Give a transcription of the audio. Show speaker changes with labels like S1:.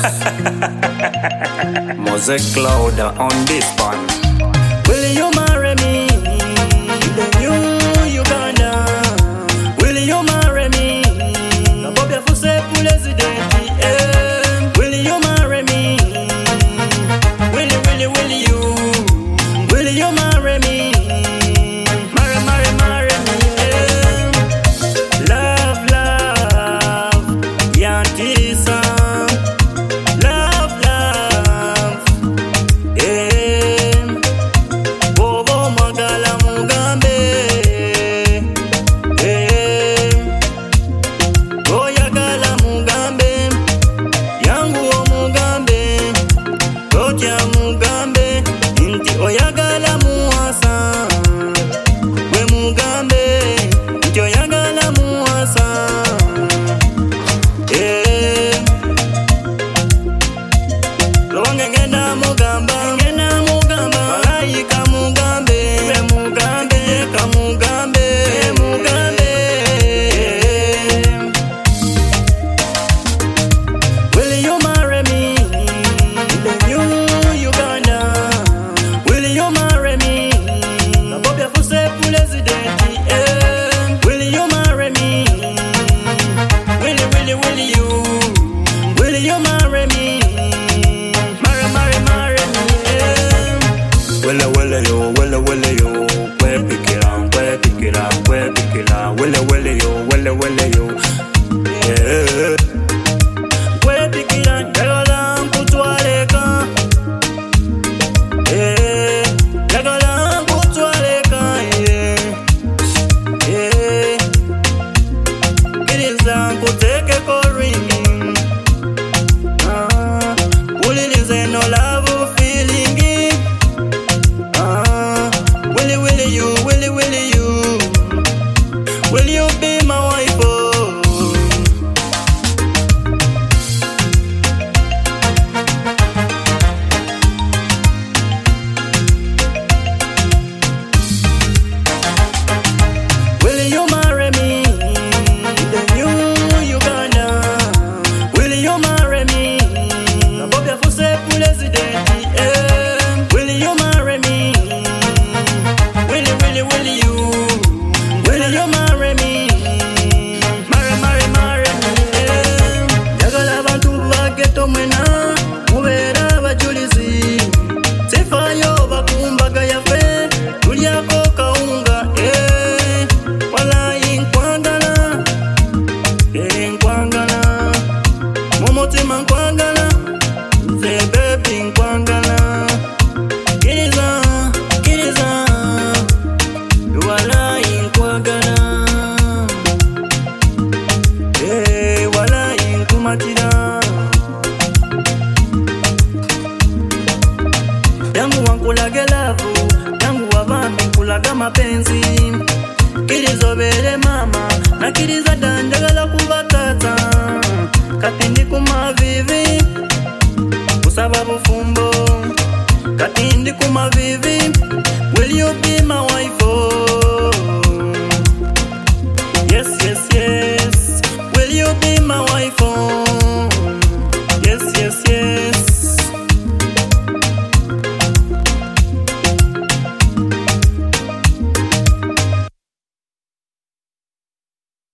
S1: Mose Cloud on this one.
S2: Will you marry me? The new Uganda. Will you marry me? Bobia Fuse president. Will you marry me? Will you? Will you marry me? Marry me. Love, Yantisa. Love. Bobo Magala Mugambe. Oyagala Mugambe. Yangu o Mugambe. Tokia Mugambe. Inti oyagala muasa. We Mugambe. Inti oyagala muasa. Ngena Mugamba. Malaika Mugambe. Mugambe. Will you marry me? The new Uganda. Will you marry me? Bobia Fuse president. Will you marry me? Will you? Will you marry me? Marry me. Wele yo. Kwe pikira. Wele yo. Yeah. Kwe pikira. Jagala nkutwaleka. Jagala nkutwaleka. Kiriza nkuteke koringi. Ulilize no love feeling. Will you be my wife? Oh? Will you marry me? The new Uganda. Will you marry me? Bobia Fuse president. Will you marry me? Will you? Will you marry me? Marry me. Jagala abantu bageto mwena. Mubera bajulizi. Sefayo bakumbaga yafe. Tuliako kaunga. Wala inkwangala. Inkwangala. Momotima nkwangala. Ze baby nkwangala. Kiriza. Wala inkwagala. Wala inkumatira. Yangu wankulage lavu. Yangu wabambi nkulaga mapenzi. Kirizobere mama. Na kiriza danjagala kubakata. Kati ndi kumavivi. Kusaba bufumbo. Kati ndi kumavivi. Will you be my wife? Oh? Yes. Will you be my wife? Oh?